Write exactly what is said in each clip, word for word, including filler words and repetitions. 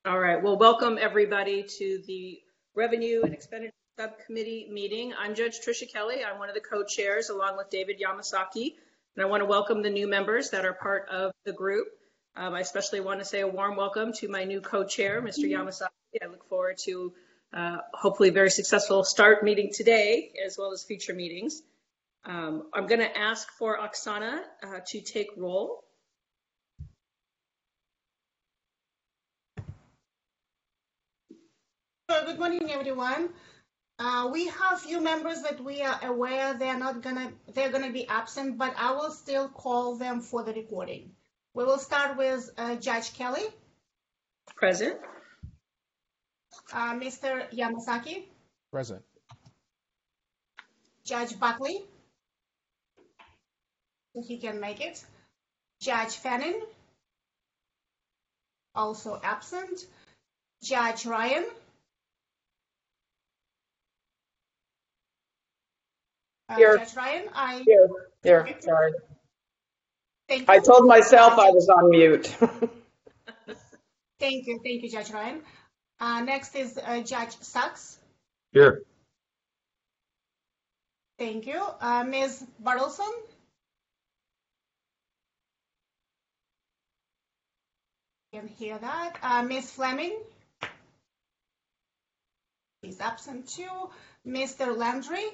All right. Well, welcome everybody to the Revenue and Expenditure Subcommittee meeting. I'm Judge Tricia Kelly. I'm one of the co-chairs along with David Yamasaki. And I want to welcome the new members that are part of the group. Um, I especially want to say a warm welcome to my new co-chair, Mister Yamasaki. I look forward to uh, hopefully a very successful start meeting today as well as future meetings. Um, I'm going to ask for Oksana uh, to take roll. Good morning, everyone. Uh, we have few members that we are aware they're not gonna they're gonna be absent, but I will still call them for the recording. We will start with uh, Judge Kelly. Present. Uh, Mister Yamasaki. Present. Judge Buckley. If he can make it. Judge Fannin. Also absent. Judge Ryan. Uh, Here. Judge Ryan, I Here, here, sorry. thank you. I told myself I was on mute. Thank you, thank you, Judge Ryan. Uh, next is uh, Judge Sachs. Here. Thank you. Uh, Miz Bartleson. Can hear that. Uh, Miz Fleming. He's absent too. Mister Landry.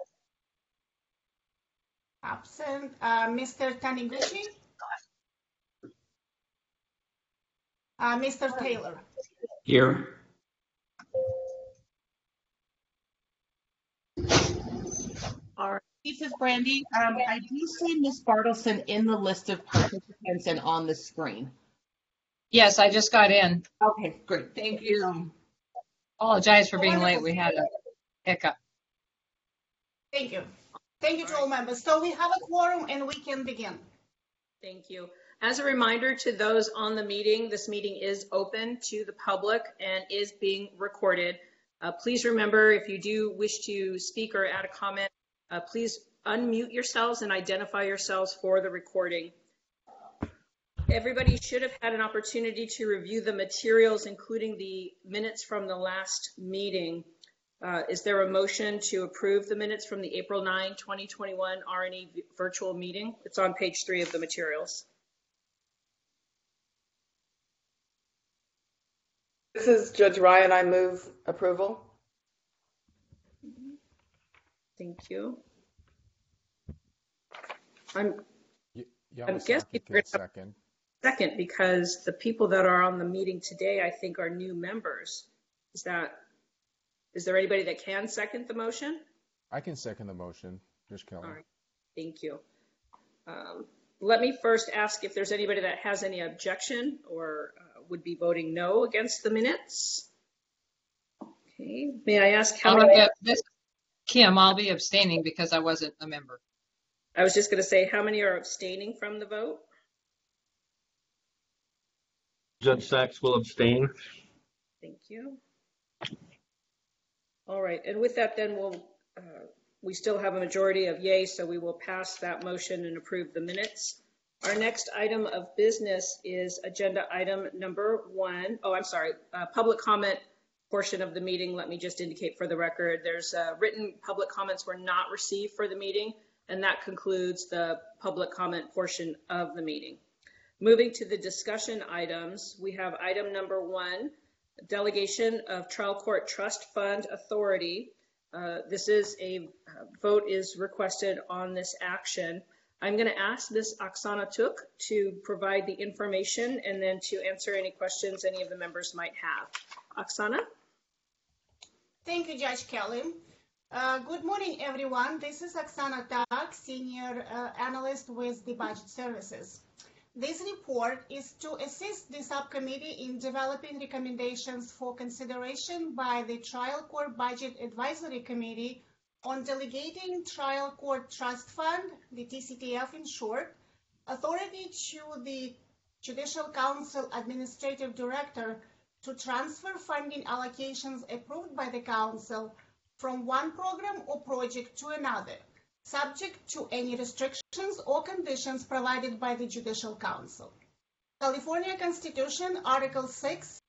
Absent. Uh, Mister Taniguchi. Uh, Mister Taylor. Here. All right. This is Brandy. Um, I do see Miz Bartleson in the list of participants and on the screen. Yes, I just got in. Okay, great. Thank you. Apologize for being late. We had a hiccup. Thank you. Thank you to all members. So we have a quorum and we can begin. Thank you. As a reminder to those on the meeting, this meeting is open to the public and is being recorded. Uh, please remember, if you do wish to speak or add a comment, uh, please unmute yourselves and identify yourselves for the recording. Everybody should have had an opportunity to review the materials, including the minutes from the last meeting. Uh, is there a motion to approve the minutes from the April ninth, twenty twenty-one R and E virtual meeting? It's on page three of the materials. This is Judge Ryan. I move approval. Thank you. I'm, Y- I'm guessing Yamasaki we're can gonna have second. a second because the people that are on the meeting today, I think, are new members. Is that, is there anybody that can second the motion? I can second the motion, Judge Kelly. All right, thank you. Um, let me first ask if there's anybody that has any objection or uh, would be voting no against the minutes. Okay, may I ask how I'll many? be- this- Kim, I'll be abstaining because I wasn't a member. I was just going to say, how many are abstaining from the vote? Judge Sachs will abstain. Thank you. All right, and with that then we'll, uh, we still have a majority of yay, so we will pass that motion and approve the minutes. Our next item of business is agenda item number one. Oh, I'm sorry, uh, public comment portion of the meeting. Let me just indicate for the record, there's uh, written public comments were not received for the meeting, and that concludes the public comment portion of the meeting. Moving to the discussion items, we have item number one, delegation of trial court trust fund authority. Uh, this is a uh, vote is requested on this action. I'm going to ask Miz Oksana Tuk to provide the information and then to answer any questions any of the members might have. Oksana? Thank you, Judge Kelly. Uh, good morning, everyone. This is Oksana Tak, Senior uh, Analyst with the Budget Services. This report is to assist the subcommittee in developing recommendations for consideration by the Trial Court Budget Advisory Committee on delegating Trial Court Trust Fund, the T C T F in short, authority to the Judicial Council Administrative Director to transfer funding allocations approved by the Council from one program or project to another, subject to any restrictions or conditions provided by the Judicial Council. California Constitution, Article six,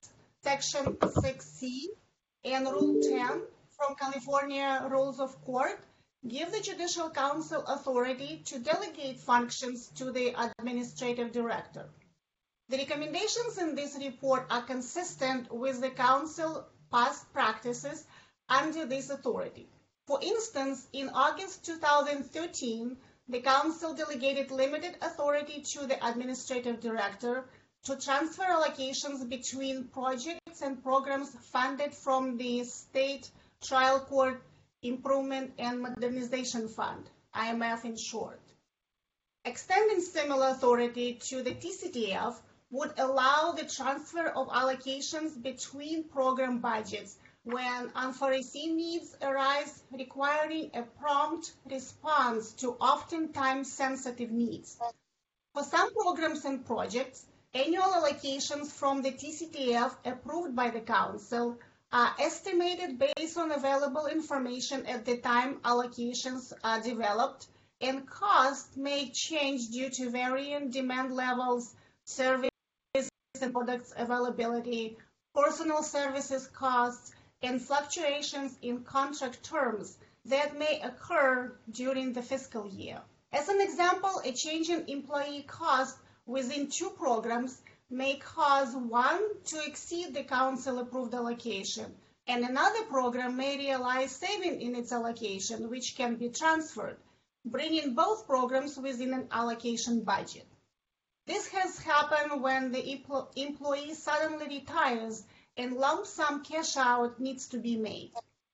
Section six C and Rule ten from California Rules of Court give the Judicial Council authority to delegate functions to the administrative director. The recommendations in this report are consistent with the Council past practices under this authority. For instance, in August two thousand thirteen, the Council delegated limited authority to the administrative director to transfer allocations between projects and programs funded from the State Trial Court Improvement and Modernization Fund, I M F in short. Extending similar authority to the T C T F would allow the transfer of allocations between program budgets when unforeseen needs arise requiring a prompt response to oftentimes sensitive needs. For some programs and projects, annual allocations from the T C T F approved by the Council are estimated based on available information at the time allocations are developed, and costs may change due to varying demand levels, service and products availability, personal services costs, and fluctuations in contract terms that may occur during the fiscal year. As an example, a change in employee cost within two programs may cause one to exceed the Council-approved allocation, and another program may realize saving in its allocation, which can be transferred, bringing both programs within an allocation budget. This has happened when the employee suddenly retires and lump sum cash out needs to be made.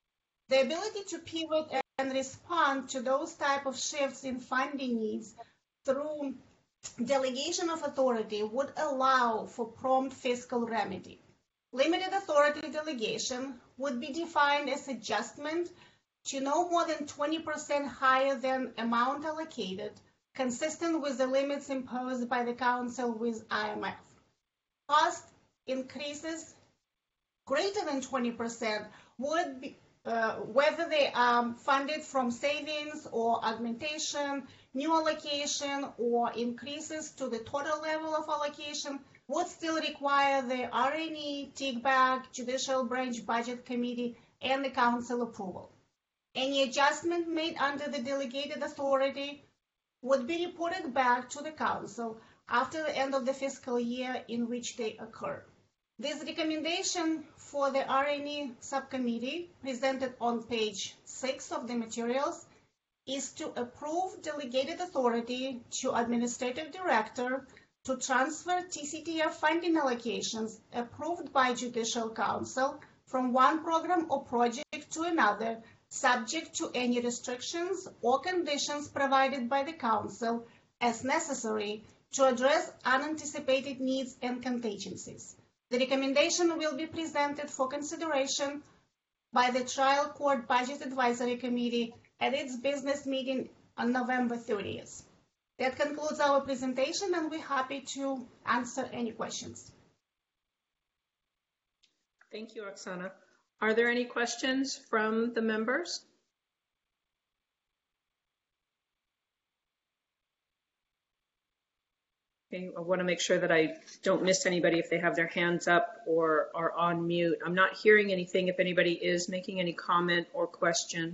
The ability to pivot and respond to those type of shifts in funding needs through delegation of authority would allow for prompt fiscal remedy. Limited authority delegation would be defined as adjustment to no more than twenty percent higher than amount allocated, consistent with the limits imposed by the Council with I M F. Cost increases greater than twenty percent would be, uh, whether they are funded from savings or augmentation, new allocation, or increases to the total level of allocation, would still require the R and E, T I C B A C, Judicial Branch Budget Committee, and the Council approval. Any adjustment made under the delegated authority would be reported back to the Council after the end of the fiscal year in which they occur. This recommendation for the R and E subcommittee, presented on page six of the materials, is to approve delegated authority to administrative director to transfer T C T F funding allocations approved by Judicial Council from one program or project to another, subject to any restrictions or conditions provided by the Council as necessary to address unanticipated needs and contingencies. The recommendation will be presented for consideration by the Trial Court Budget Advisory Committee at its business meeting on November thirtieth. That concludes our presentation, and we're happy to answer any questions. Thank you, Oksana. Are there any questions from the members? Okay, I want to make sure that I don't miss anybody if they have their hands up or are on mute. I'm not hearing anything if anybody is making any comment or question.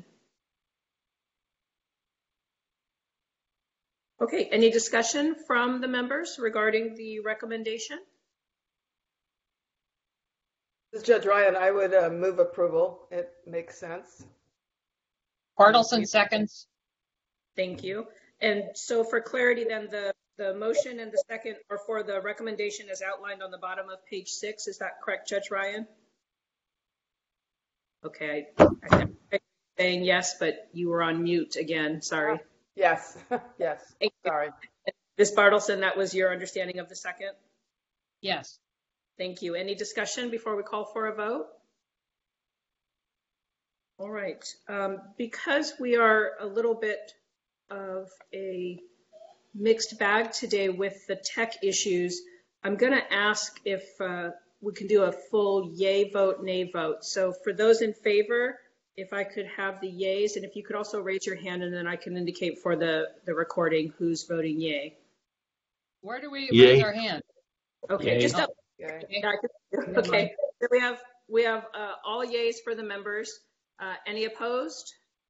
Okay, any discussion from the members regarding the recommendation? This is Judge Ryan. I would uh, move approval. It makes sense. Bartleson seconds. Thank you. And so for clarity then, the, the motion and the second are for the recommendation as outlined on the bottom of page six. Is that correct, Judge Ryan? Okay, I, I'm saying yes, but you were on mute again, sorry. Yes, yes, sorry. Miz Bartleson, that was your understanding of the second? Yes. Thank you. Any discussion before we call for a vote? All right. Um, because we are a little bit of a mixed bag today with the tech issues, I'm going to ask if uh, we can do a full yay vote, nay vote. So for those in favor, if I could have the yays, and if you could also raise your hand, and then I can indicate for the, the recording who's voting yay. Where do we Yay. raise our hand? Okay, Yay. just up. Okay. Okay, So we have, we have uh, all yays for the members. Uh, Any opposed?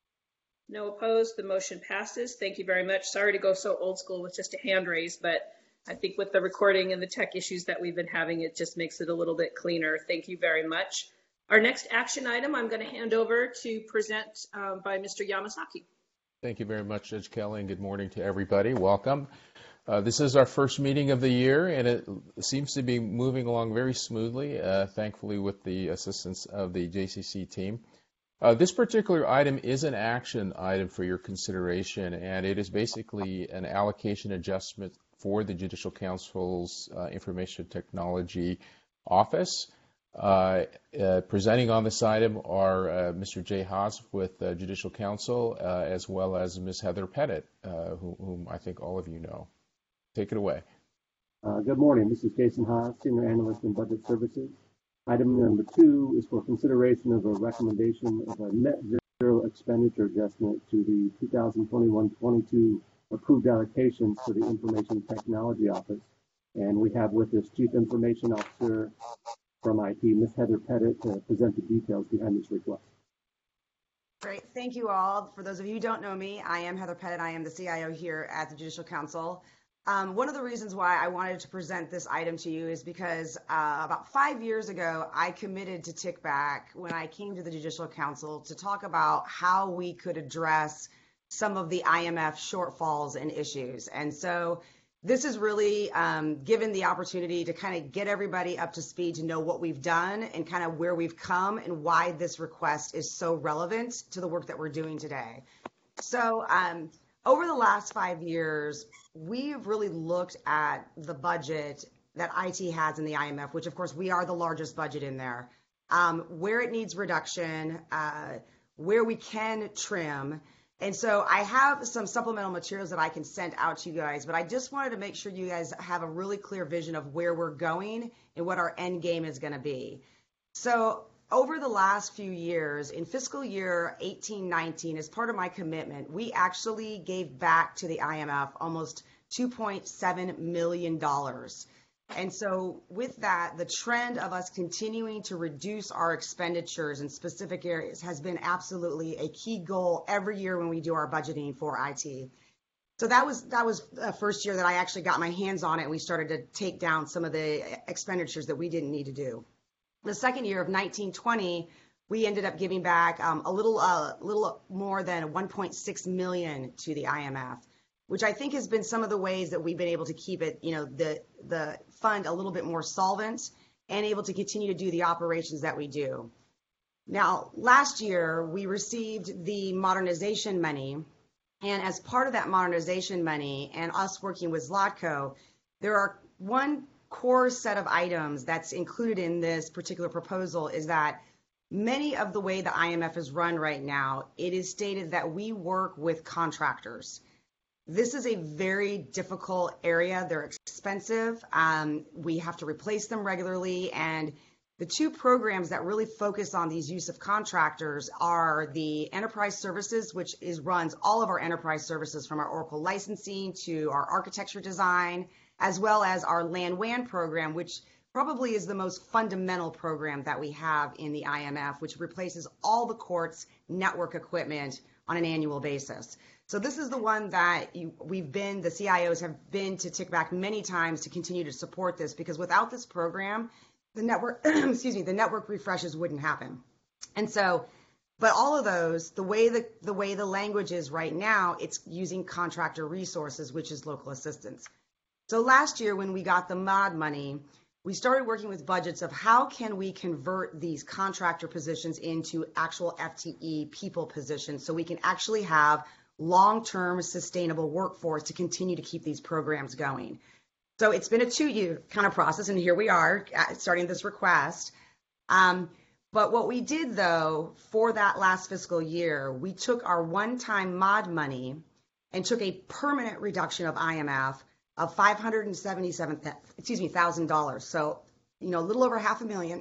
No opposed. The motion passes. Thank you very much. Sorry to go so old school with just a hand raise, but I think with the recording and the tech issues that we've been having, it just makes it a little bit cleaner. Thank you very much. Our next action item, I'm going to hand over to present uh, by Mister Yamasaki. Thank you very much, Judge Kelly, and good morning to everybody. Welcome. Uh, this is our first meeting of the year, and it seems to be moving along very smoothly, uh, thankfully with the assistance of the J C C team. Uh, this particular item is an action item for your consideration, and it is basically an allocation adjustment for the Judicial Council's uh, Information Technology Office. Uh, uh, presenting on this item are uh, Mister Jay Haas with uh, Judicial Council, uh, as well as Miz Heather Pettit, uh, whom, whom I think all of you know. Take it away. Uh, good morning. This is Jason Haas, Senior Analyst in Budget Services. Item number two is for consideration of a recommendation of a net zero expenditure adjustment to the two thousand twenty-one twenty-two approved allocations for the Information Technology Office. And we have with us Chief Information Officer from I T, Miz Heather Pettit, to present the details behind this request. Great. Thank you all. For those of you who don't know me, I am Heather Pettit. I am the C I O here at the Judicial Council. Um, one of the reasons why I wanted to present this item to you is because uh, about five years ago, I committed to TICBAC when I came to the Judicial Council to talk about how we could address some of the I M F shortfalls and issues. And so this is really um, given the opportunity to kind of get everybody up to speed to know what we've done and kind of where we've come and why this request is so relevant to the work that we're doing today. So um, over the last five years, we've really looked at the budget that I T has in the I M F, which of course we are the largest budget in there, um, where it needs reduction, uh, where we can trim. And so I have some supplemental materials that I can send out to you guys, but I just wanted to make sure you guys have a really clear vision of where we're going and what our end game is going to be. So over the last few years, in fiscal year eighteen nineteen, as part of my commitment, we actually gave back to the I M F almost two point seven million dollars. And so with that, the trend of us continuing to reduce our expenditures in specific areas has been absolutely a key goal every year when we do our budgeting for I T. So that was that was the first year that I actually got my hands on it, and we started to take down some of the expenditures that we didn't need to do. The second year of nineteen twenty, we ended up giving back um, a little uh, little more than one point six million to the I M F, which I think has been some of the ways that we've been able to keep it, you know, the the fund a little bit more solvent and able to continue to do the operations that we do. Now, last year we received the modernization money, and as part of that modernization money and us working with Zlotco, there are one core set of items that's included in this particular proposal is that many of the way the I M F is run right now, it is stated that we work with contractors. This is a very difficult area. They're expensive. Um, we have to replace them regularly. And the two programs that really focus on these use of contractors are the enterprise services, which is runs all of our enterprise services from our Oracle licensing to our architecture design, as well as our LAN W A N program, which probably is the most fundamental program that we have in the I M F, which replaces all the court's network equipment on an annual basis. So this is the one that you, we've been, the C I Os have been to TICBAC many times to continue to support this, because without this program, the network, excuse me, the network refreshes wouldn't happen. And so, but all of those, the way the, the way the language is right now, it's using contractor resources, which is local assistance. So last year when we got the mod money, we started working with budgets of how can we convert these contractor positions into actual F T E people positions so we can actually have long-term sustainable workforce to continue to keep these programs going. So it's been a two-year kind of process, and here we are starting this request. Um, but what we did, though, for that last fiscal year, we took our one-time mod money and took a permanent reduction of I M F of five hundred seventy-seven, excuse me, thousand dollars. So, you know, a little over half a million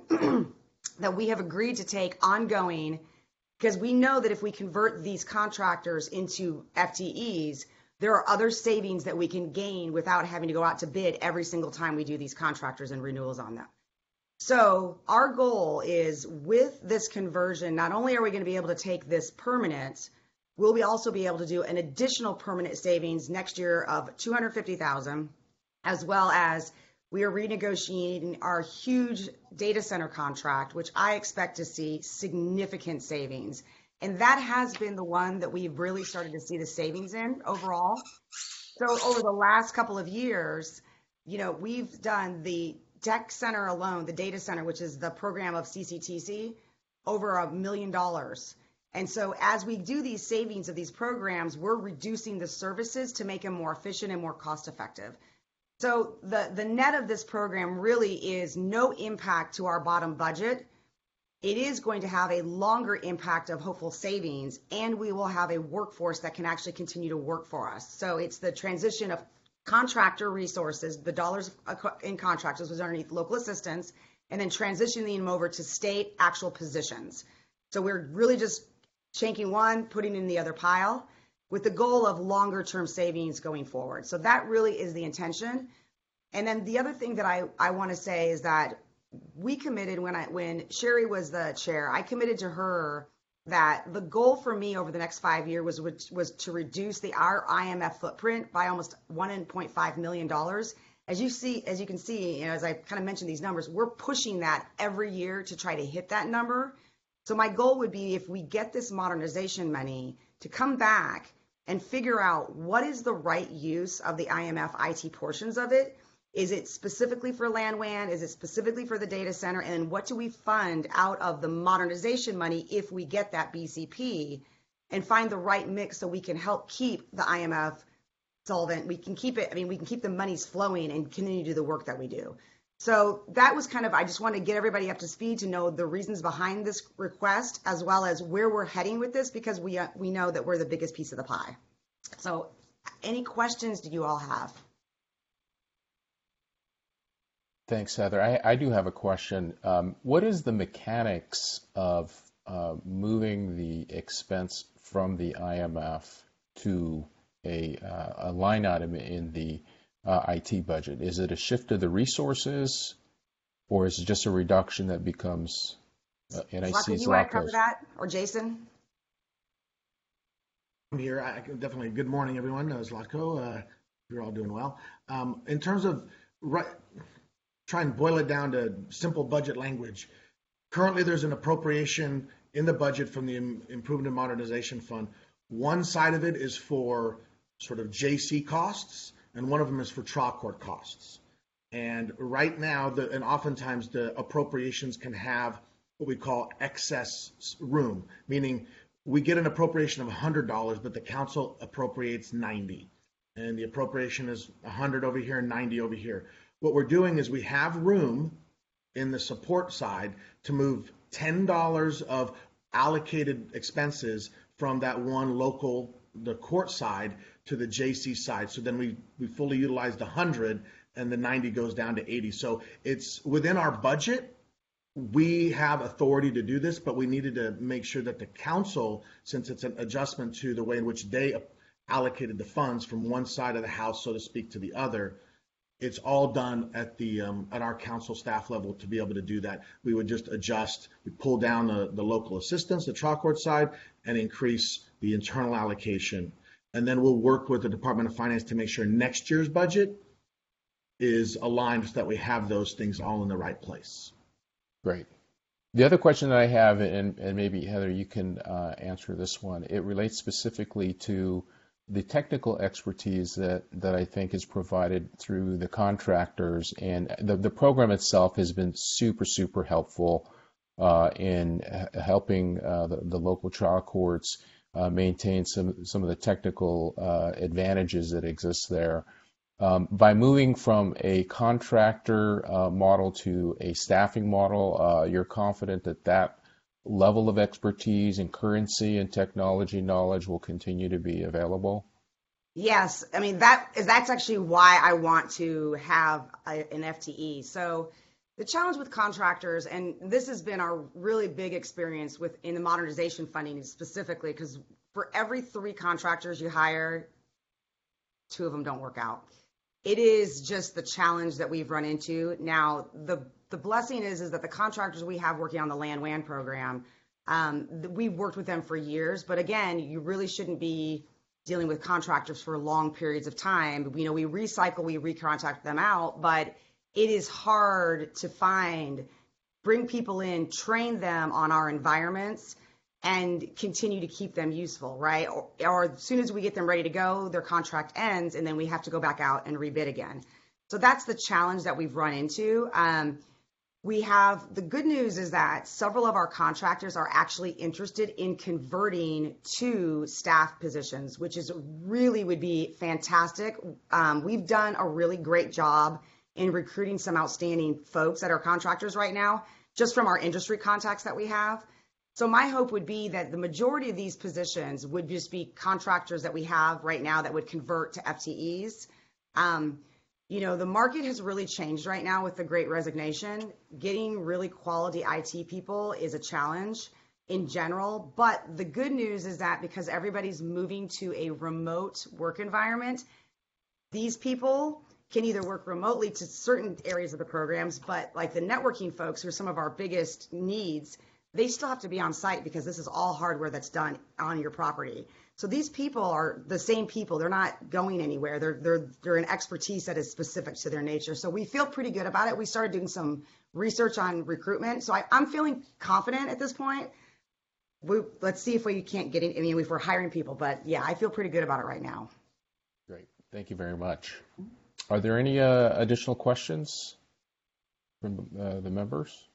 that we have agreed to take ongoing, because we know that if we convert these contractors into F T Es, there are other savings that we can gain without having to go out to bid every single time we do these contractors and renewals on them. So our goal is with this conversion, not only are we going to be able to take this permanent, we'll be also be able to do an additional permanent savings next year of two hundred fifty thousand dollars, as well as we are renegotiating our huge data center contract, which I expect to see significant savings. And that has been the one that we've really started to see the savings in overall. So over the last couple of years, you know, we've done the tech center alone, the data center, which is the program of C C T C, over a million dollars. And so as we do these savings of these programs, we're reducing the services to make them more efficient and more cost effective. So the, the net of this program really is no impact to our bottom budget. It is going to have a longer impact of hopeful savings, and we will have a workforce that can actually continue to work for us. So it's the transition of contractor resources, the dollars in contractors was underneath local assistance, and then transitioning them over to state actual positions. So we're really just taking one, putting in the other pile, with the goal of longer term savings going forward. So that really is the intention. And then the other thing that I, I want to say is that we committed when I when Sherry was the chair, I committed to her that the goal for me over the next five years was was, was to reduce the our I M F footprint by almost one point five million dollars. As you see, as you can see, you know, as I kind of mentioned these numbers, we're pushing that every year to try to hit that number. So my goal would be, if we get this modernization money, to come back and figure out what is the right use of the I M F I T portions of it. Is it specifically for Land W A N? Is it specifically for the data center? And then what do we fund out of the modernization money if we get that B C P, and find the right mix so we can help keep the I M F solvent? We can keep it, I mean, we can keep the monies flowing and continue to do the work that we do. So that was kind of, I just want to get everybody up to speed to know the reasons behind this request, as well as where we're heading with this, because we uh, we know that we're the biggest piece of the pie. So any questions do you all have? Thanks, Heather. I, I do have a question. Um, what is the mechanics of uh, moving the expense from the I M F to a, uh, a line item in the uh, I T budget? Is it a shift of the resources, or is it just a reduction that becomes uh, N I C's you want to cover that, or Jason? I'm here. I can definitely. Good morning, everyone. Uh, Zlatko, uh, you're all doing well. Um, in terms of right. Try and boil it down to simple budget language. Currently, there's an appropriation in the budget from the Improvement and Modernization Fund. One side of it is for sort of J C costs, and one of them is for trial court costs. And right now, the, and oftentimes the appropriations can have what we call excess room, meaning we get an appropriation of one hundred dollars, but the council appropriates ninety. And the appropriation is one hundred over here and ninety over here. What we're doing is we have room in the support side to move ten dollars of allocated expenses from that one local, the court side, to the J C side. So then we, we fully utilized one hundred, and the ninety goes down to eighty. So it's within our budget. We have authority to do this, but we needed to make sure that the council, since it's an adjustment to the way in which they allocated the funds from one side of the house, so to speak, to the other, it's all done at the um, at our council staff level to be able to do that. We would just adjust, we pull down the, the local assistance, the trial court side, and increase the internal allocation. And then we'll work with the Department of Finance to make sure next year's budget is aligned so that we have those things all in the right place. Great. The other question that I have, and, and maybe Heather, you can uh, answer this one, it relates specifically to the technical expertise that, that I think is provided through the contractors, and the, the program itself has been super, super helpful uh, in helping uh, the, the local trial courts uh, maintain some, some of the technical uh, advantages that exist there. Um, by moving from a contractor uh, model to a staffing model, uh, you're confident that that level of expertise and currency and technology knowledge will continue to be available? Yes, I mean that is that's actually why I want to have a, an F T E. So the challenge with contractors, and this has been our really big experience with in the modernization funding specifically, because for every three contractors you hire, two of them don't work out. It is just the challenge that we've run into. Now the the the blessing is, is that the contractors we have working on the Land W A N program, um, th- we've worked with them for years. But again, you really shouldn't be dealing with contractors for long periods of time. You know, we recycle, we recontract them out, but it is hard to find, bring people in, train them on our environments, and continue to keep them useful, right? Or, or as soon as we get them ready to go, their contract ends, and then we have to go back out and rebid again. So that's the challenge that we've run into. Um, we have, the good news is that several of our contractors are actually interested in converting to staff positions, which is really would be fantastic. Um, we've done a really great job in recruiting some outstanding folks that are contractors right now, just from our industry contacts that we have. So my hope would be that the majority of these positions would just be contractors that we have right now that would convert to F T Es. Um, you know, the market has really changed right now with the Great Resignation. Getting really quality I T people is a challenge in general, but the good news is that because everybody's moving to a remote work environment, these people can either work remotely to certain areas of the programs, but like the networking folks who are some of our biggest needs, they still have to be on site because this is all hardware that's done on your property. So these people are the same people. They're not going anywhere. They're they're they're an expertise that is specific to their nature. So we feel pretty good about it. We started doing some research on recruitment. So I, I'm feeling confident at this point. We, let's see if we can't get in. I mean, if we're hiring people, but yeah, I feel pretty good about it right now. Great. Thank you very much. Are there any uh, additional questions from uh, the members?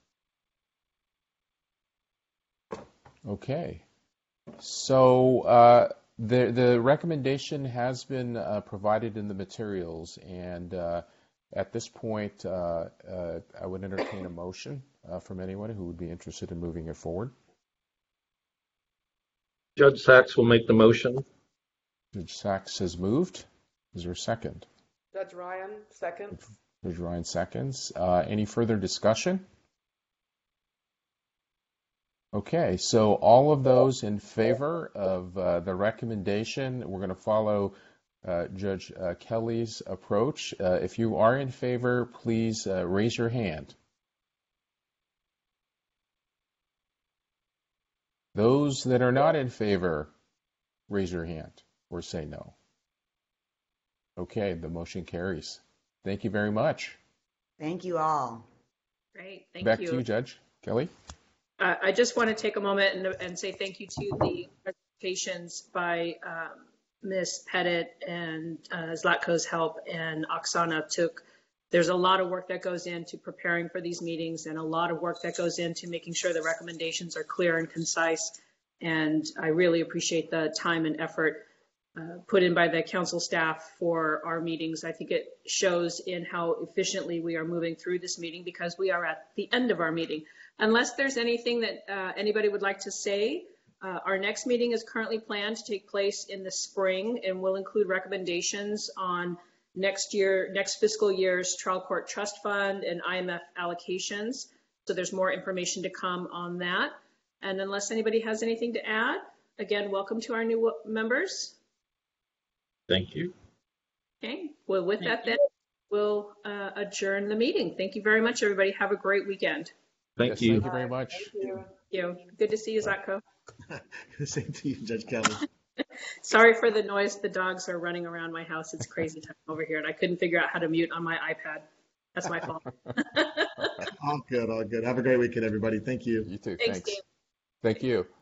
Okay. So uh, the the recommendation has been uh, provided in the materials, and uh, at this point, uh, uh, I would entertain a motion uh, from anyone who would be interested in moving it forward. Judge Sachs will make the motion. Judge Sachs has moved. Is there a second? Judge Ryan, second. Judge Ryan seconds. Uh, any further discussion? Okay, so all of those in favor of uh, the recommendation, we're going to follow uh, Judge uh, Kelly's approach. Uh, if you are in favor, please uh, raise your hand. Those that are not in favor, raise your hand or say no. Okay, the motion carries. Thank you very much. Thank you all. Great, thank Back you. to you, Judge Kelly. Uh, I just want to take a moment and, and say thank you to the presentations by um, Miz Pettit and uh, Zlatko's help and Oksana took. There's a lot of work that goes into preparing for these meetings and a lot of work that goes into making sure the recommendations are clear and concise. And I really appreciate the time and effort uh, put in by the council staff for our meetings. I think it shows in how efficiently we are moving through this meeting because we are at the end of our meeting. Unless there's anything that uh, anybody would like to say, uh, our next meeting is currently planned to take place in the spring and will include recommendations on next year, next fiscal year's trial court trust fund and I M F allocations. So there's more information to come on that. And unless anybody has anything to add, again, welcome to our new members. Thank you. Okay, well, with that, then we'll uh, adjourn the meeting. Thank you very much, everybody. Have a great weekend. Thank Yes, you. Thank you very much. Thank you. Thank you. Good to see you, Zlatko. Same to you, Judge Kelly. Sorry for the noise. The dogs are running around my house. It's crazy time over here, and I couldn't figure out how to mute on my iPad. That's my fault. All good, all good. Have a great weekend, everybody. Thank you. You too. Thanks, Thanks. Dave. Thank you.